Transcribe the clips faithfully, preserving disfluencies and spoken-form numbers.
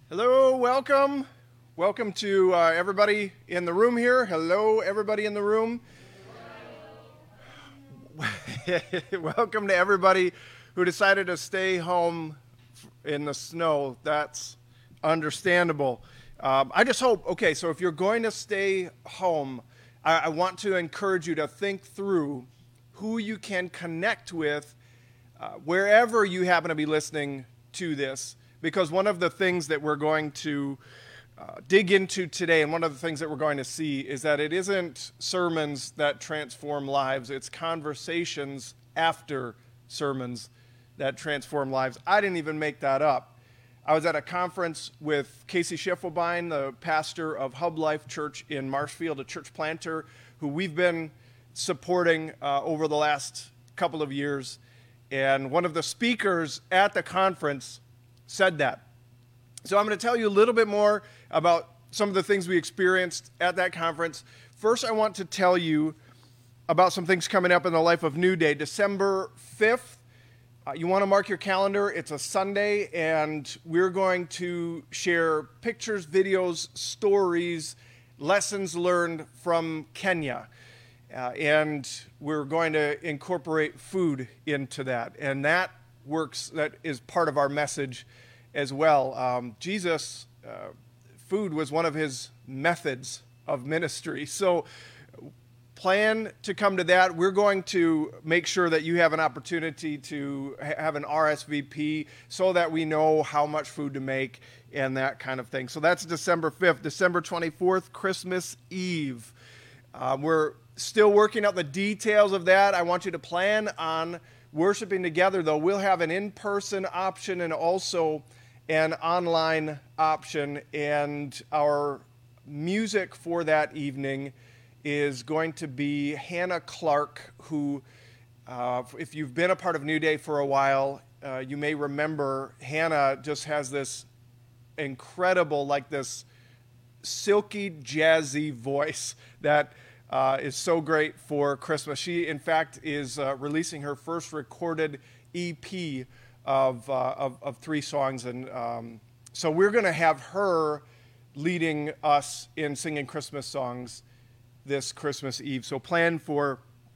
Hello, welcome. Welcome to uh, everybody in the room here. Hello, everybody in the room. Welcome to everybody who decided to stay home in the snow. That's understandable. Um, I just hope, okay, so if you're going to stay home, I, I want to encourage you to think through who you can connect with uh, wherever you happen to be listening to this. Because one of the things that we're going to uh, dig into today, and one of the things that we're going to see, is that it isn't sermons that transform lives. It's conversations after sermons that transform lives. I didn't even make that up. I was at a conference with Casey Schiffelbein, the pastor of Hub Life Church in Marshfield, a church planter who we've been supporting uh, over the last couple of years. And one of the speakers at the conference said that. So I'm going to tell you a little bit more about some of the things we experienced at that conference. First, I want to tell you about some things coming up in the life of New Day. December fifth, uh, you want to mark your calendar. It's a Sunday, and we're going to share pictures, videos, stories, lessons learned from Kenya. Uh, and we're going to incorporate food into that. And that works, that is part of our message as well. Um, Jesus, uh, food was one of his methods of ministry. So plan to come to that. We're going to make sure that you have an opportunity to ha- have an R S V P so that we know how much food to make and that kind of thing. So that's December fifth. December twenty-fourth, Christmas Eve. Uh, we're still working out the details of that. I want you to plan on worshiping together, though. We'll have an in-person option and also an online option, and our music for that evening is going to be Hannah Clark, who, uh, if you've been a part of New Day for a while, uh, you may remember Hannah just has this incredible, like this silky, jazzy voice that Uh, is so great for Christmas. She, in fact, is uh, releasing her first recorded E P of uh, of, of three songs, and um, so we're going to have her leading us in singing Christmas songs this Christmas Eve. So plan for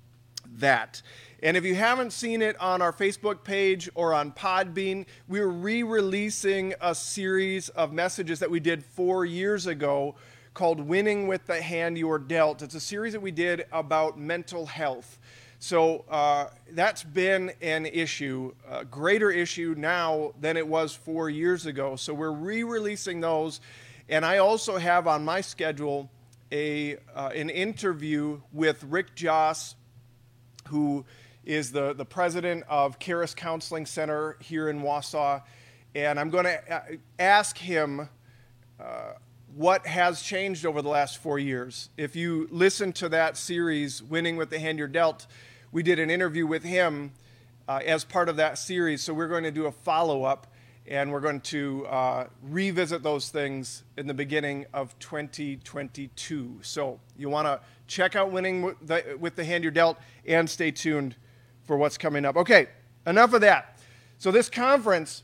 that. And if you haven't seen it on our Facebook page or on Podbean, we're re-releasing a series of messages that we did four years ago called Winning with the Hand You're Dealt. It's a series that we did about mental health. So uh, that's been an issue, a greater issue now than it was four years ago. So we're re-releasing those. And I also have on my schedule a uh, an interview with Rick Joss, who is the, the president of Charis Counseling Center here in Wausau. And I'm going to ask him uh, what has changed over the last four years. If you listen to that series, Winning with the Hand You're Dealt, we did an interview with him uh, as part of that series. So we're going to do a follow-up, and we're going to uh, revisit those things in the beginning of twenty twenty-two. So you want to check out Winning with the, with the Hand You're Dealt and stay tuned for what's coming up. Okay, enough of that. So this conference,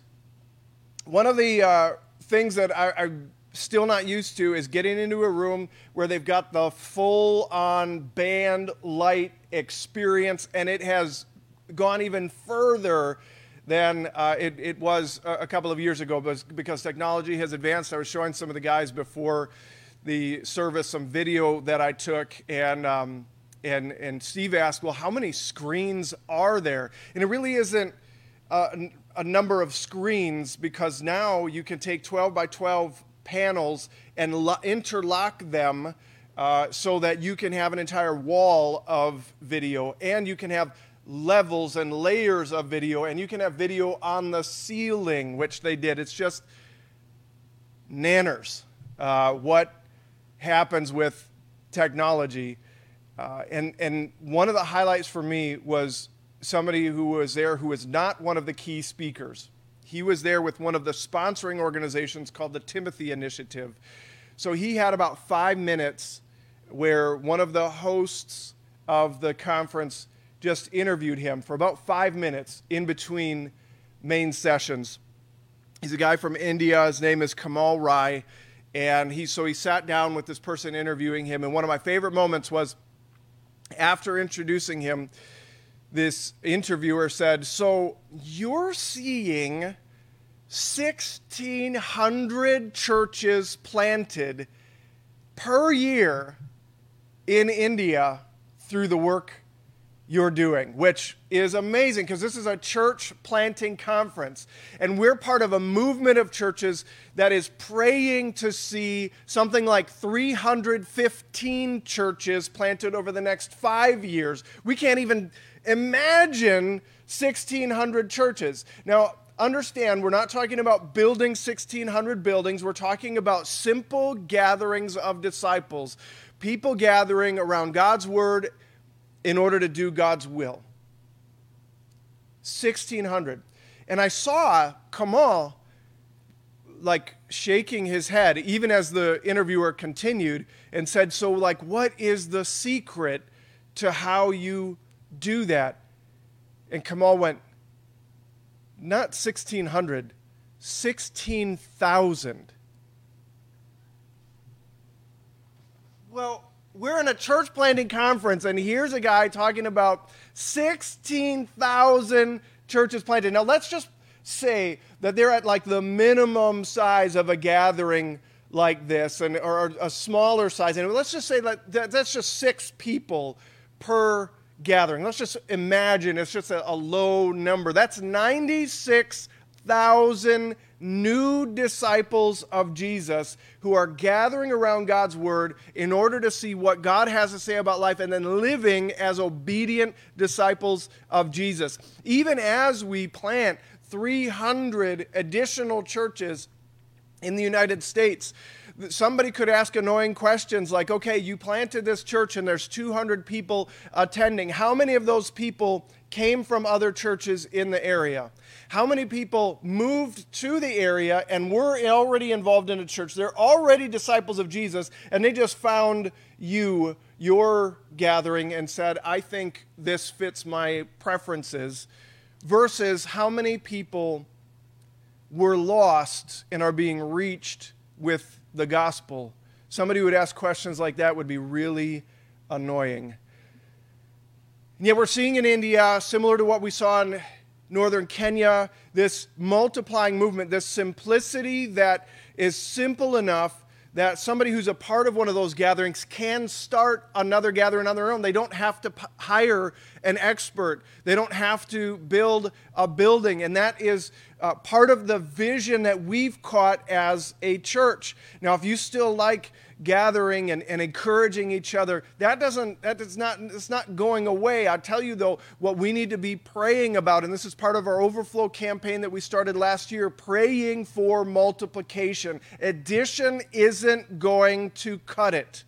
one of the uh, things that I, I still not used to is getting into a room where they've got the full-on band light experience, and it has gone even further than uh, it, it was a, a couple of years ago because technology has advanced. I was showing some of the guys before the service some video that I took, and um, and and Steve asked, well, how many screens are there? And it really isn't a, a number of screens, because now you can take twelve by twelve panels and lo- interlock them uh, so that you can have an entire wall of video, and you can have levels and layers of video, and you can have video on the ceiling, which they did. It's just nanners uh, what happens with technology. Uh, and, and one of the highlights for me was somebody who was there who was not one of the key speakers. He was there with one of the sponsoring organizations called the Timothy Initiative. So he had about five minutes where one of the hosts of the conference just interviewed him for about five minutes in between main sessions. He's a guy from India. His name is Kamal Rai. And he, so he sat down with this person interviewing him. And one of my favorite moments was after introducing him, this interviewer said, so you're seeing sixteen hundred churches planted per year in India through the work you're doing, which is amazing because this is a church planting conference. And we're part of a movement of churches that is praying to see something like three hundred fifteen churches planted over the next five years. We can't even imagine sixteen hundred churches. Now, understand, we're not talking about building sixteen hundred buildings. We're talking about simple gatherings of disciples, people gathering around God's word in order to do God's will. sixteen hundred. And I saw Kamal like shaking his head even as the interviewer continued and said, so like what is the secret to how you do that? And Kamal went, not sixteen hundred, sixteen thousand. Well, we're in a church planting conference, and here's a guy talking about sixteen thousand churches planted. Now, let's just say that they're at like the minimum size of a gathering like this, and or a smaller size. And let's just say that that's just six people per gathering. Let's just imagine it's just a, a low number. That's ninety-six thousand new disciples of Jesus who are gathering around God's word in order to see what God has to say about life and then living as obedient disciples of Jesus. Even as we plant three hundred additional churches in the United States, somebody could ask annoying questions like, okay, you planted this church and there's two hundred people attending. How many of those people came from other churches in the area? How many people moved to the area and were already involved in a church? They're already disciples of Jesus, and they just found you, your gathering, and said, I think this fits my preferences, versus how many people were lost and are being reached with the gospel. Somebody who would ask questions like that would be really annoying. And yet we're seeing in India, similar to what we saw in northern Kenya, this multiplying movement, this simplicity that is simple enough that somebody who's a part of one of those gatherings can start another gathering on their own. They don't have to p- hire an expert. They don't have to build a building. And that is uh, part of the vision that we've caught as a church. Now, if you still like gathering and, and encouraging each other, that doesn't, that is not, it's not going away. I tell you though, what we need to be praying about, and this is part of our overflow campaign that we started last year, praying for multiplication. Addition isn't going to cut it.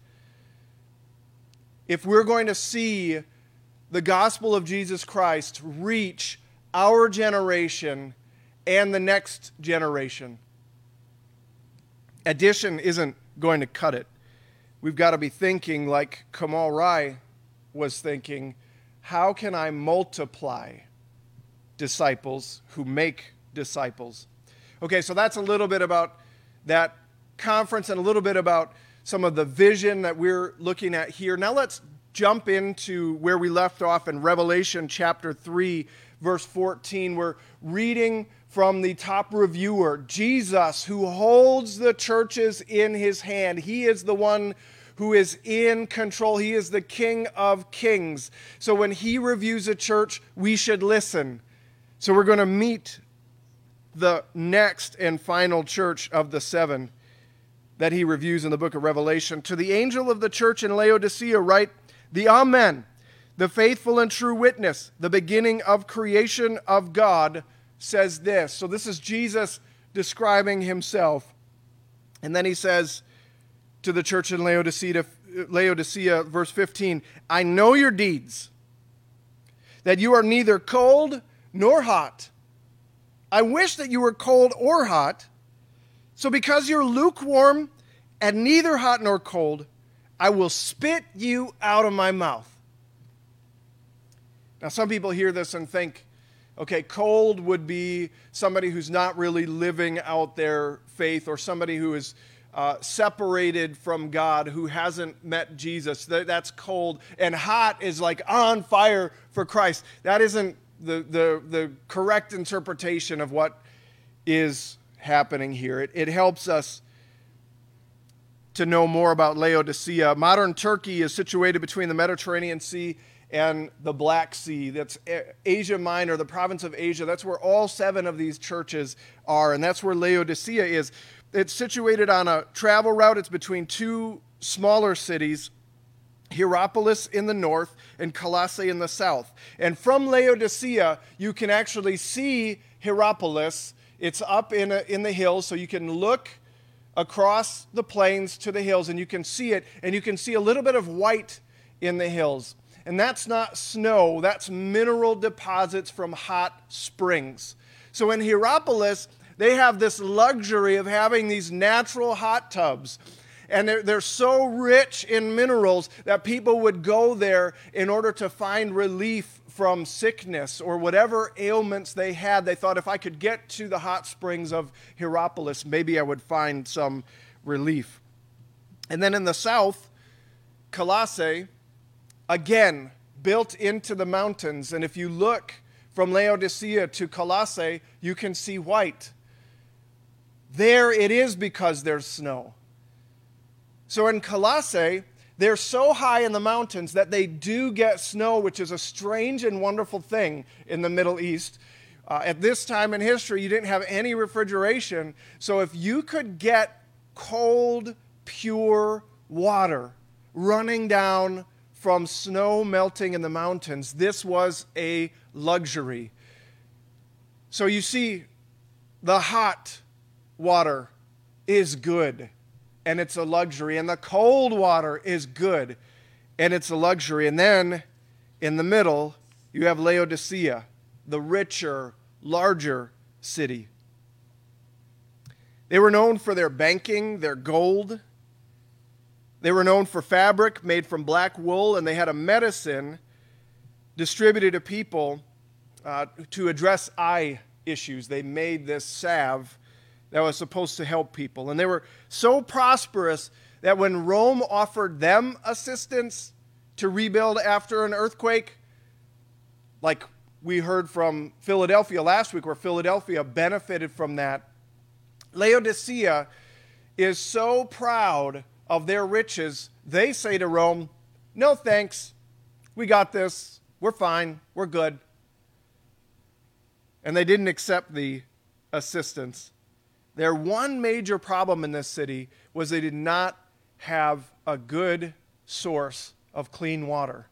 If we're going to see the gospel of Jesus Christ reach our generation and the next generation, addition isn't going to cut it. We've got to be thinking like Kamal Rai was thinking, how can I multiply disciples who make disciples? Okay, so that's a little bit about that conference and a little bit about some of the vision that we're looking at here. Now let's jump into where we left off in Revelation chapter three, verse fourteen. We're reading from the top reviewer, Jesus, who holds the churches in his hand. He is the one who is in control. He is the King of Kings. So when he reviews a church, we should listen. So we're going to meet the next and final church of the seven that he reviews in the book of Revelation. To the angel of the church in Laodicea write, the Amen, the faithful and true witness, the beginning of creation of God, says this. So this is Jesus describing himself. And then he says to the church in Laodicea, Laodicea, verse fifteen, I know your deeds, that you are neither cold nor hot. I wish that you were cold or hot. So because you're lukewarm and neither hot nor cold, I will spit you out of my mouth. Now some people hear this and think, Okay, cold would be somebody who's not really living out their faith, or somebody who is uh, separated from God, who hasn't met Jesus. That, that's cold. And hot is like on fire for Christ. That isn't the, the, the correct interpretation of what is happening here. It, it helps us to know more about Laodicea. Modern Turkey is situated between the Mediterranean Sea and the Black Sea. That's Asia Minor, the province of Asia. That's where all seven of these churches are, and that's where Laodicea is. It's situated on a travel route. It's between two smaller cities, Hierapolis in the north and Colossae in the south. And from Laodicea, you can actually see Hierapolis. It's up in, a, in the hills, so you can look across the plains to the hills, and you can see it, and you can see a little bit of white in the hills. And that's not snow, that's mineral deposits from hot springs. So in Hierapolis, they have this luxury of having these natural hot tubs. And they're, they're so rich in minerals that people would go there in order to find relief from sickness or whatever ailments they had. They thought, if I could get to the hot springs of Hierapolis, maybe I would find some relief. And then in the south, Colossae, again, built into the mountains. And if you look from Laodicea to Colossae, you can see white. There it is because there's snow. So in Colossae, they're so high in the mountains that they do get snow, which is a strange and wonderful thing in the Middle East. Uh, at this time in history, you didn't have any refrigeration. So if you could get cold, pure water running down from snow melting in the mountains, this was a luxury. So you see, the hot water is good, and it's a luxury. And the cold water is good, and it's a luxury. And then in the middle, you have Laodicea, the richer, larger city. They were known for their banking, their gold. They were known for fabric made from black wool, and they had a medicine distributed to people uh, to address eye issues. They made this salve that was supposed to help people. And they were so prosperous that when Rome offered them assistance to rebuild after an earthquake, like we heard from Philadelphia last week, where Philadelphia benefited from that, Laodicea is so proud of their riches, they say to Rome, no thanks, we got this, we're fine, we're good. And they didn't accept the assistance. Their one major problem in this city was they did not have a good source of clean water.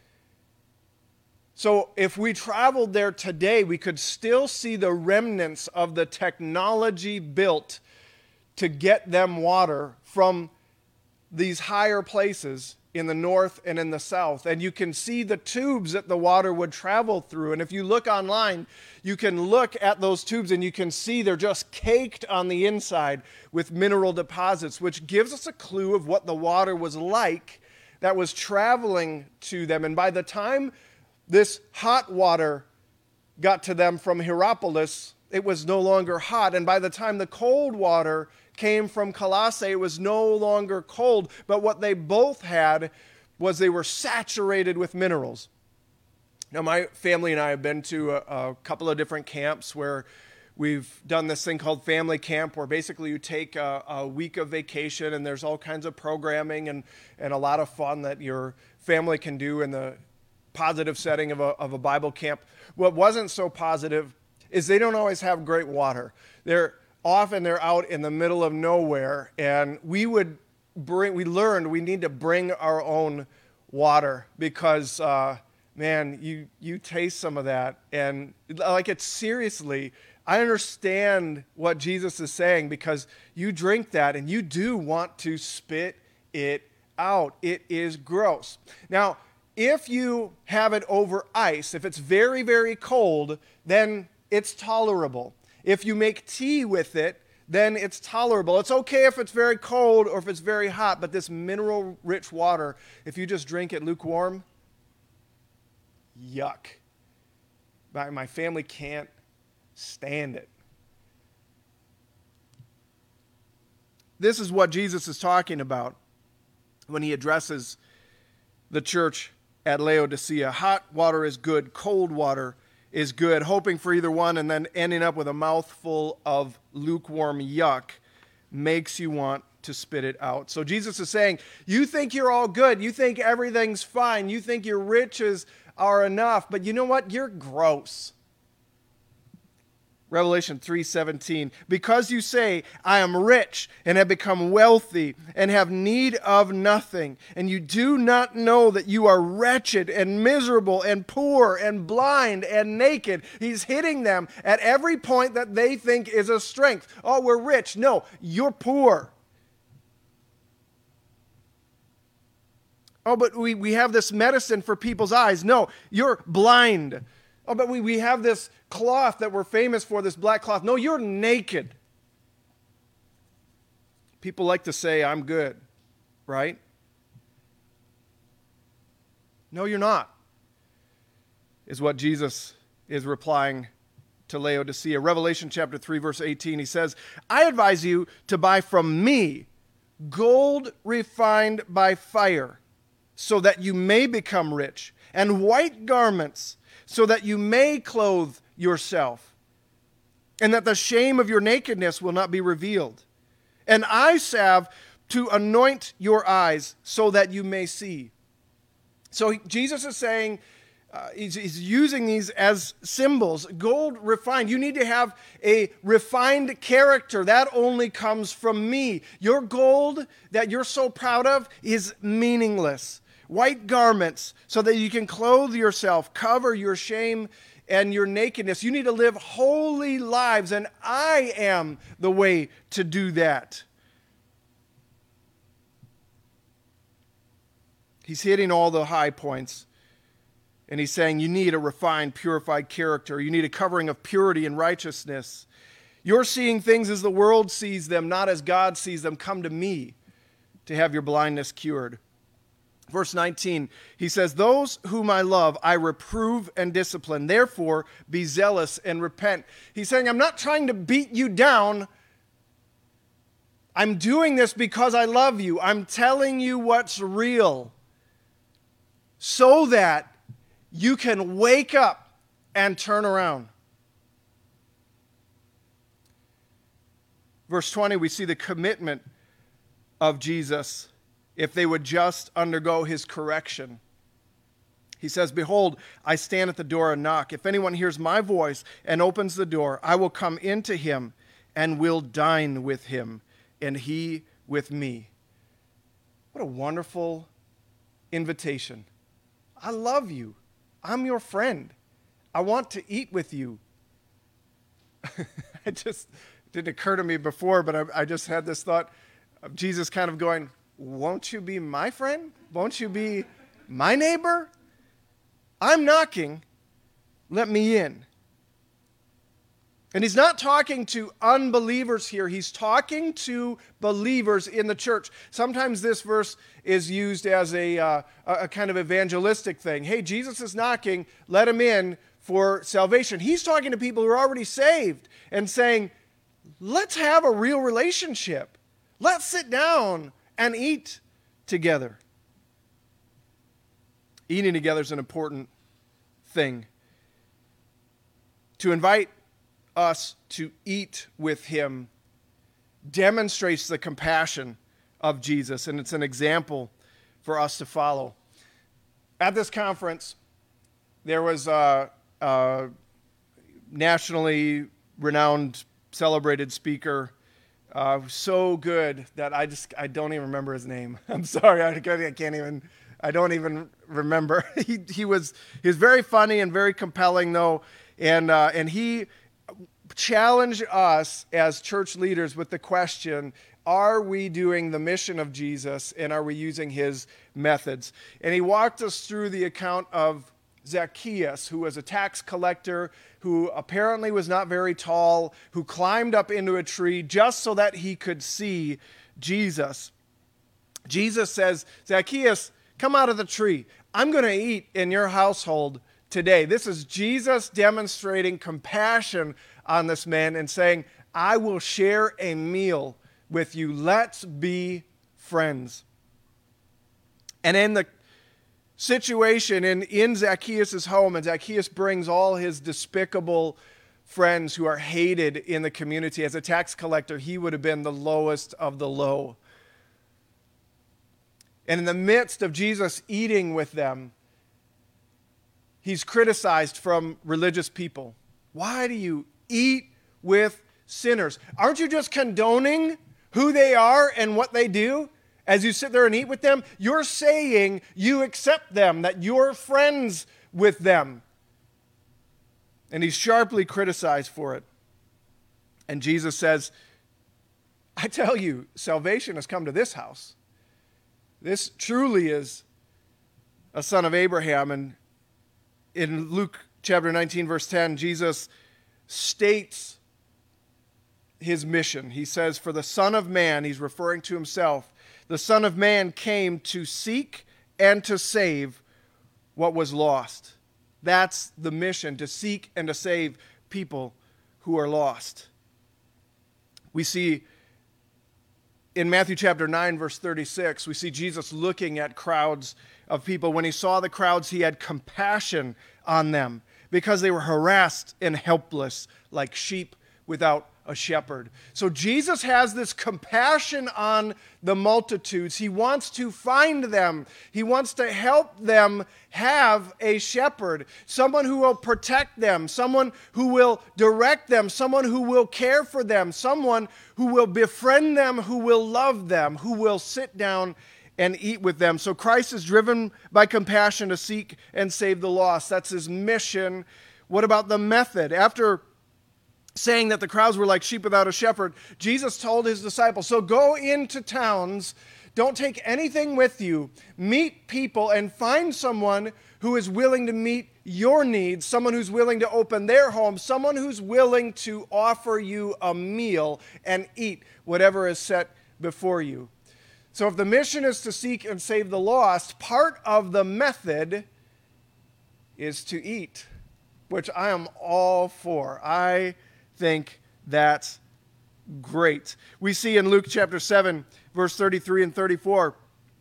So if we traveled there today, we could still see the remnants of the technology built to get them water from these higher places in the north and in the south. And you can see the tubes that the water would travel through. And if you look online, you can look at those tubes and you can see they're just caked on the inside with mineral deposits, which gives us a clue of what the water was like that was traveling to them. And by the time this hot water got to them from Hierapolis, it was no longer hot. And by the time the cold water came from Colossae, it was no longer cold. But what they both had was they were saturated with minerals. Now, my family and I have been to a, a couple of different camps where we've done this thing called family camp, where basically you take a, a week of vacation and there's all kinds of programming and, and a lot of fun that your family can do in the positive setting of a, of a Bible camp. What wasn't so positive is they don't always have great water. They're often they're out in the middle of nowhere, and we would bring. We learned we need to bring our own water because, uh, man, you you taste some of that, and like it's seriously. I understand what Jesus is saying because you drink that and you do want to spit it out. It is gross. Now, if you have it over ice, if it's very, very cold, then it's tolerable. If you make tea with it, then it's tolerable. It's okay if it's very cold or if it's very hot, but this mineral-rich water, if you just drink it lukewarm, yuck. My, my family can't stand it. This is what Jesus is talking about when he addresses the church at Laodicea. Hot water is good, cold water is good, hoping for either one and then ending up with a mouthful of lukewarm yuck makes you want to spit it out. So Jesus is saying, you think you're all good, you think everything's fine, you think your riches are enough, but you know what? You're gross. Revelation three seventeen, because you say, I am rich and have become wealthy and have need of nothing, and you do not know that you are wretched and miserable and poor and blind and naked. He's hitting them at every point that they think is a strength. Oh, we're rich. No, you're poor. Oh, but we, we have this medicine for people's eyes. No, you're blind. Oh, but we, we have this cloth that we're famous for, this black cloth. No, you're naked. People like to say, I'm good, right? No, you're not, is what Jesus is replying to Laodicea. Revelation chapter three, verse eighteen, he says, I advise you to buy from me gold refined by fire, so that you may become rich, and white garments, so that you may clothe yourself, and that the shame of your nakedness will not be revealed. And eye salve to anoint your eyes, so that you may see. So Jesus is saying, uh, he's, he's using these as symbols. Gold refined. You need to have a refined character. That only comes from me. Your gold that you're so proud of is meaningless. White garments so that you can clothe yourself, cover your shame and your nakedness. You need to live holy lives, and I am the way to do that. He's hitting all the high points, and he's saying you need a refined, purified character. You need a covering of purity and righteousness. You're seeing things as the world sees them, not as God sees them. Come to me to have your blindness cured. Verse nineteen, he says, those whom I love, I reprove and discipline. Therefore, be zealous and repent. He's saying, I'm not trying to beat you down. I'm doing this because I love you. I'm telling you what's real so that you can wake up and turn around. Verse twenty, we see the commitment of Jesus if they would just undergo his correction. He says, behold, I stand at the door and knock. If anyone hears my voice and opens the door, I will come into him and will dine with him, and he with me. What a wonderful invitation. I love you. I'm your friend. I want to eat with you. It just didn't occur to me before, but I, I just had this thought of Jesus kind of going, won't you be my friend? Won't you be my neighbor? I'm knocking. Let me in. And he's not talking to unbelievers here. He's talking to believers in the church. Sometimes this verse is used as a, uh, a kind of evangelistic thing. Hey, Jesus is knocking. Let him in for salvation. He's talking to people who are already saved and saying, let's have a real relationship. Let's sit down and eat together. Eating together is an important thing. To invite us to eat with him demonstrates the compassion of Jesus, and it's an example for us to follow. At this conference, there was a, a nationally renowned, celebrated speaker, uh, so good that I just I don't even remember his name. I'm sorry, I, I can't even. I don't even remember. he he was he was very funny and very compelling, though, and uh, and he challenged us as church leaders with the question: are we doing the mission of Jesus, and are we using his methods? And he walked us through the account of Zacchaeus, who was a tax collector, who apparently was not very tall, who climbed up into a tree just so that he could see Jesus. Jesus says, Zacchaeus, come out of the tree. I'm going to eat in your household today. This is Jesus demonstrating compassion on this man and saying, I will share a meal with you. Let's be friends. And in the situation in, in Zacchaeus' home, and Zacchaeus brings all his despicable friends who are hated in the community. As a tax collector, he would have been the lowest of the low. And in the midst of Jesus eating with them, he's criticized from religious people. Why do you eat with sinners? Aren't you just condoning who they are and what they do as you sit there and eat with them? You're saying you accept them, that you're friends with them. And he's sharply criticized for it. And Jesus says, I tell you, salvation has come to this house. This truly is a son of Abraham. And in Luke chapter nineteen, verse ten, Jesus states his mission. He says, for the Son of Man, he's referring to himself, the Son of Man came to seek and to save what was lost. That's the mission, to seek and to save people who are lost. We see in Matthew chapter nine, verse thirty-six, we see Jesus looking at crowds of people. When he saw the crowds, he had compassion on them because they were harassed and helpless like sheep without a shepherd. So Jesus has this compassion on the multitudes. He wants to find them. He wants to help them have a shepherd, someone who will protect them, someone who will direct them, someone who will care for them, someone who will befriend them, who will love them, who will sit down and eat with them. So Christ is driven by compassion to seek and save the lost. That's his mission. What about the method? After saying that the crowds were like sheep without a shepherd, Jesus told his disciples, so go into towns, don't take anything with you, meet people and find someone who is willing to meet your needs, someone who's willing to open their home, someone who's willing to offer you a meal and eat whatever is set before you. So if the mission is to seek and save the lost, part of the method is to eat, which I am all for. I think that's great. We see in Luke chapter seven, verse thirty-three and thirty-four,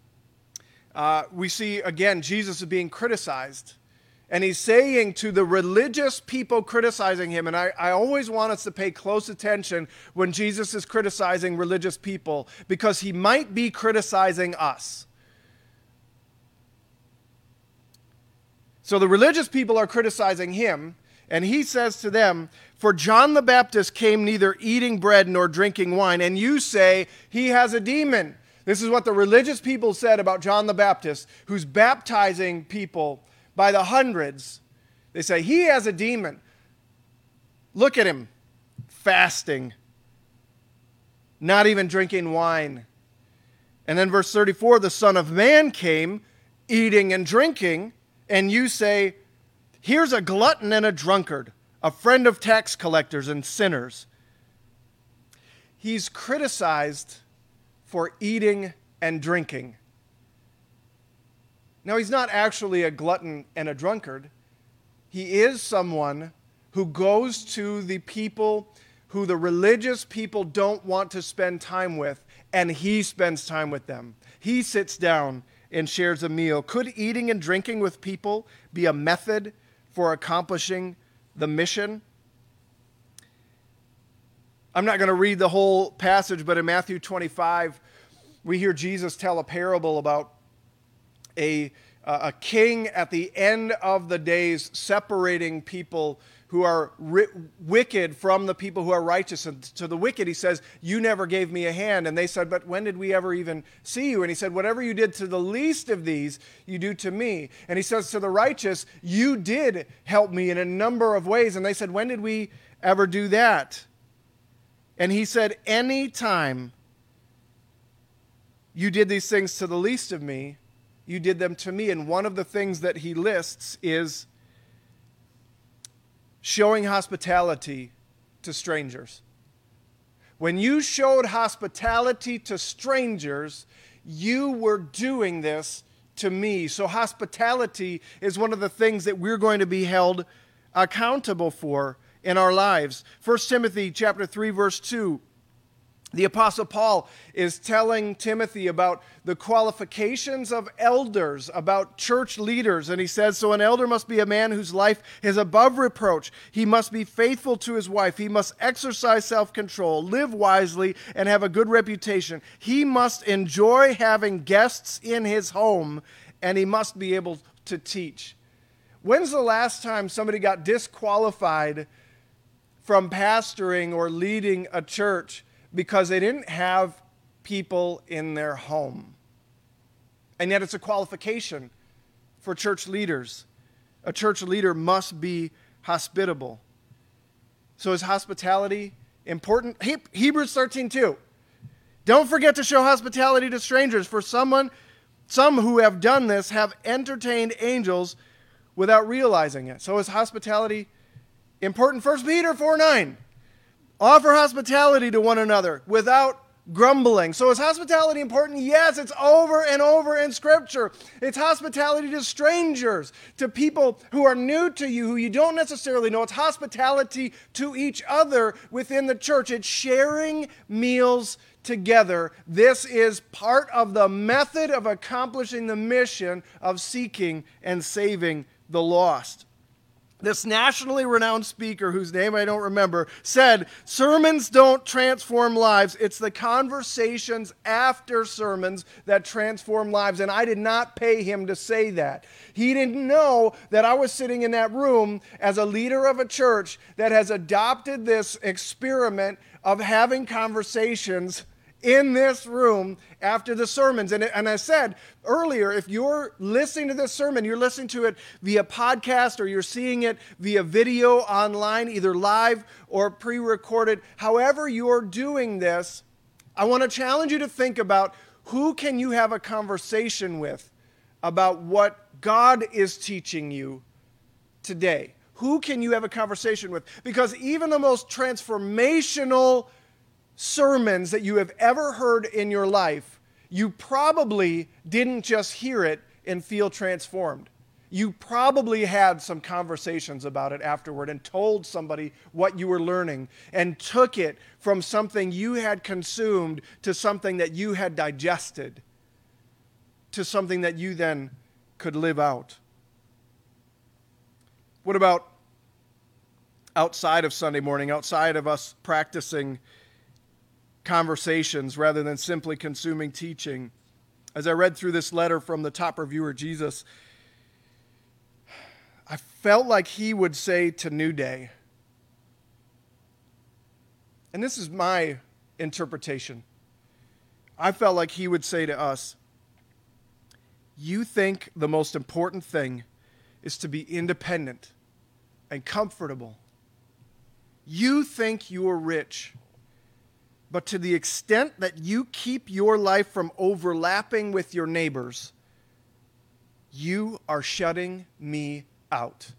uh, we see again Jesus is being criticized. And he's saying to the religious people criticizing him, and I, I always want us to pay close attention when Jesus is criticizing religious people, because he might be criticizing us. So the religious people are criticizing him, and he says to them, for John the Baptist came neither eating bread nor drinking wine, and you say he has a demon. This is what the religious people said about John the Baptist, who's baptizing people by the hundreds. They say, he has a demon. Look at him, fasting, not even drinking wine. And then verse thirty-four, the Son of Man came, eating and drinking, and you say, here's a glutton and a drunkard, a friend of tax collectors and sinners. He's criticized for eating and drinking. Now, he's not actually a glutton and a drunkard. He is someone who goes to the people who the religious people don't want to spend time with, and he spends time with them. He sits down and shares a meal. Could eating and drinking with people be a method for accomplishing the mission? I'm not going to read the whole passage, but in Matthew twenty-five, we hear Jesus tell a parable about a, uh, a king at the end of the days separating people who are ri- wicked from the people who are righteous. And to the wicked, he says, you never gave me a hand. And they said, but when did we ever even see you? And he said, whatever you did to the least of these, you do to me. And he says to the righteous, you did help me in a number of ways. And they said, when did we ever do that? And he said, any time you did these things to the least of me, you did them to me. And one of the things that he lists is showing hospitality to strangers. When you showed hospitality to strangers, you were doing this to me. So hospitality is one of the things that we're going to be held accountable for in our lives. First Timothy chapter three, verse two. The Apostle Paul is telling Timothy about the qualifications of elders, about church leaders. And he says, so an elder must be a man whose life is above reproach. He must be faithful to his wife. He must exercise self-control, live wisely, and have a good reputation. He must enjoy having guests in his home, and he must be able to teach. When's the last time somebody got disqualified from pastoring or leading a church because they didn't have people in their home? And yet it's a qualification for church leaders. A church leader must be hospitable. So is hospitality important? He- Hebrews thirteen two. Don't forget to show hospitality to strangers, for someone, some who have done this have entertained angels without realizing it. So is hospitality important? First Peter four nine. Offer hospitality to one another without grumbling. So is hospitality important? Yes, it's over and over in Scripture. It's hospitality to strangers, to people who are new to you, who you don't necessarily know. It's hospitality to each other within the church. It's sharing meals together. This is part of the method of accomplishing the mission of seeking and saving the lost. This nationally renowned speaker, whose name I don't remember, said, sermons don't transform lives. It's the conversations after sermons that transform lives. And I did not pay him to say that. He didn't know that I was sitting in that room as a leader of a church that has adopted this experiment of having conversations in this room after the sermons. And, and I said earlier, if you're listening to this sermon, you're listening to it via podcast or you're seeing it via video online, either live or pre-recorded, however you're doing this, I want to challenge you to think about who can you have a conversation with about what God is teaching you today. Who can you have a conversation with? Because even the most transformational sermons that you have ever heard in your life, you probably didn't just hear it and feel transformed. You probably had some conversations about it afterward and told somebody what you were learning and took it from something you had consumed to something that you had digested, to something that you then could live out. What about outside of Sunday morning, outside of us practicing conversations rather than simply consuming teaching? As I read through this letter from the top reviewer, Jesus, I felt like he would say to New Day, and this is my interpretation, I felt like he would say to us, you think the most important thing is to be independent and comfortable. You think you're rich. But to the extent that you keep your life from overlapping with your neighbors, you are shutting me out.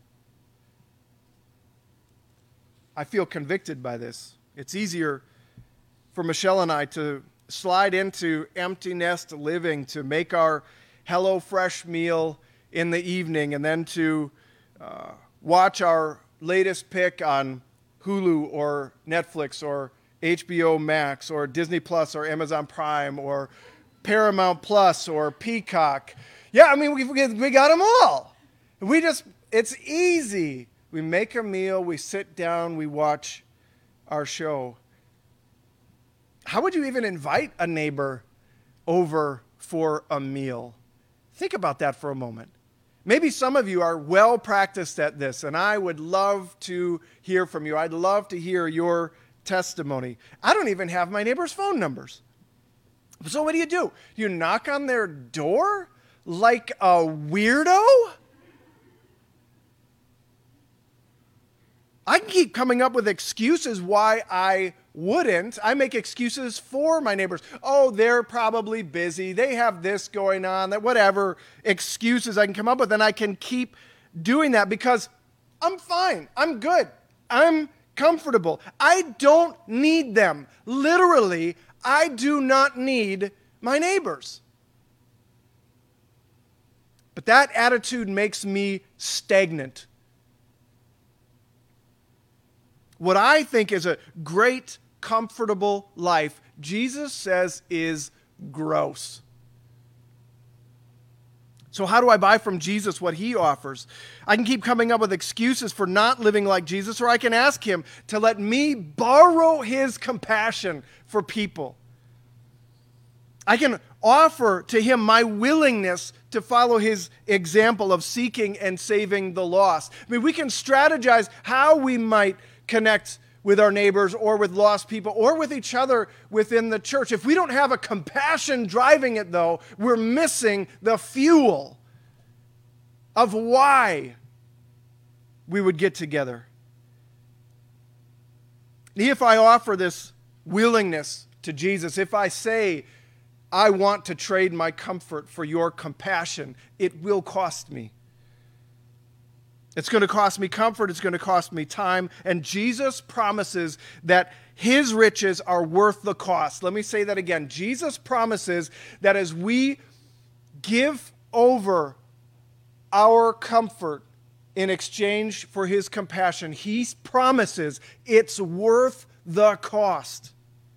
I feel convicted by this. It's easier for Michelle and I to slide into empty nest living, to make our HelloFresh meal in the evening, and then to uh, watch our latest pick on Hulu or Netflix or H B O Max or Disney Plus or Amazon Prime or Paramount Plus or Peacock. Yeah, I mean, we, we got them all. We just, it's easy. We make a meal, we sit down, we watch our show. How would you even invite a neighbor over for a meal? Think about that for a moment. Maybe some of you are well practiced at this, and I would love to hear from you. I'd love to hear your testimony. I don't even have my neighbor's phone numbers. So what do you do? You knock on their door like a weirdo? I can keep coming up with excuses why I wouldn't. I make excuses for my neighbors. Oh, they're probably busy. They have this going on, that whatever excuses I can come up with, and I can keep doing that because I'm fine. I'm good. I'm comfortable. I don't need them. Literally, I do not need my neighbors. But that attitude makes me stagnant. What I think is a great, comfortable life, Jesus says is gross. So how do I buy from Jesus what he offers? I can keep coming up with excuses for not living like Jesus, or I can ask him to let me borrow his compassion for people. I can offer to him my willingness to follow his example of seeking and saving the lost. I mean, we can strategize how we might connect with our neighbors or with lost people or with each other within the church. If we don't have a compassion driving it, though, we're missing the fuel of why we would get together. If I offer this willingness to Jesus, if I say, I want to trade my comfort for your compassion, it will cost me. It's going to cost me comfort. It's going to cost me time. And Jesus promises that his riches are worth the cost. Let me say that again. Jesus promises that as we give over our comfort in exchange for his compassion, he promises it's worth the cost.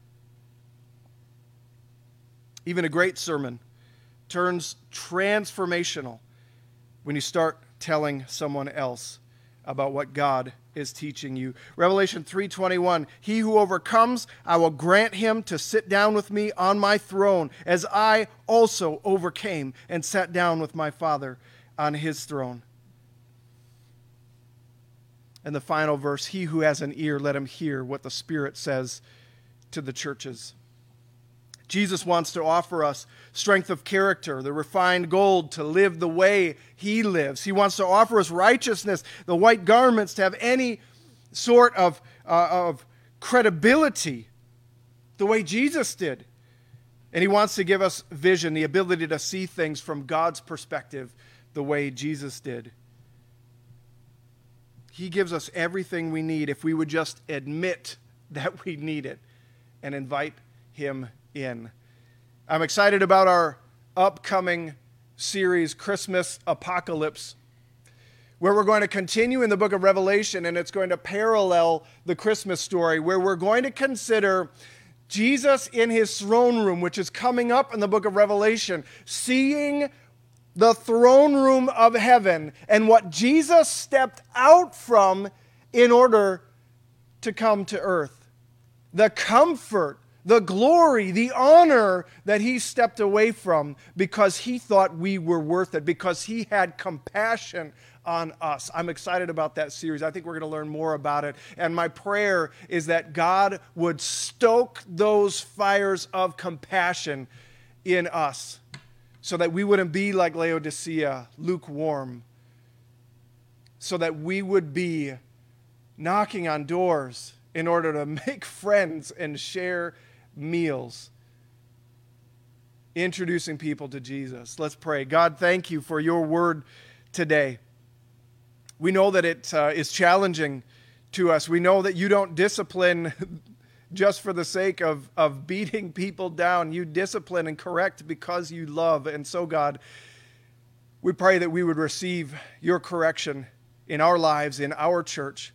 Even a great sermon turns transformational when you start telling someone else about what God is teaching you. Revelation three twenty-one, he who overcomes, I will grant him to sit down with me on my throne, as I also overcame and sat down with my Father on his throne. And the final verse, he who has an ear, let him hear what the Spirit says to the churches. Jesus wants to offer us strength of character, the refined gold to live the way he lives. He wants to offer us righteousness, the white garments to have any sort of, uh, of credibility, the way Jesus did. And he wants to give us vision, the ability to see things from God's perspective, the way Jesus did. He gives us everything we need if we would just admit that we need it and invite him in. I'm excited about our upcoming series, Christmas Apocalypse, where we're going to continue in the book of Revelation, and it's going to parallel the Christmas story, where we're going to consider Jesus in his throne room, which is coming up in the book of Revelation, seeing the throne room of heaven and what Jesus stepped out from in order to come to earth. The comfort, the glory, the honor that he stepped away from because he thought we were worth it, because he had compassion on us. I'm excited about that series. I think we're going to learn more about it. And my prayer is that God would stoke those fires of compassion in us so that we wouldn't be like Laodicea, lukewarm, so that we would be knocking on doors in order to make friends and share meals, introducing people to Jesus. Let's pray. God, thank you for your word today. We know that it uh, is challenging to us. We know that you don't discipline just for the sake of, of beating people down. You discipline and correct because you love. And so, God, we pray that we would receive your correction in our lives, in our church.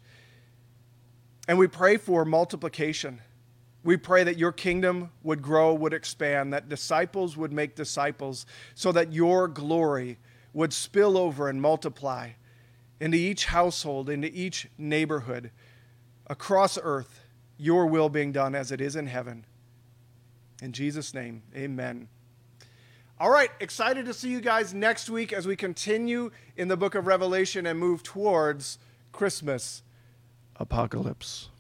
And we pray for multiplication. We pray that your kingdom would grow, would expand, that disciples would make disciples, so that your glory would spill over and multiply into each household, into each neighborhood, across earth, your will being done as it is in heaven. In Jesus' name, amen. All right, excited to see you guys next week as we continue in the book of Revelation and move towards Christmas Apocalypse.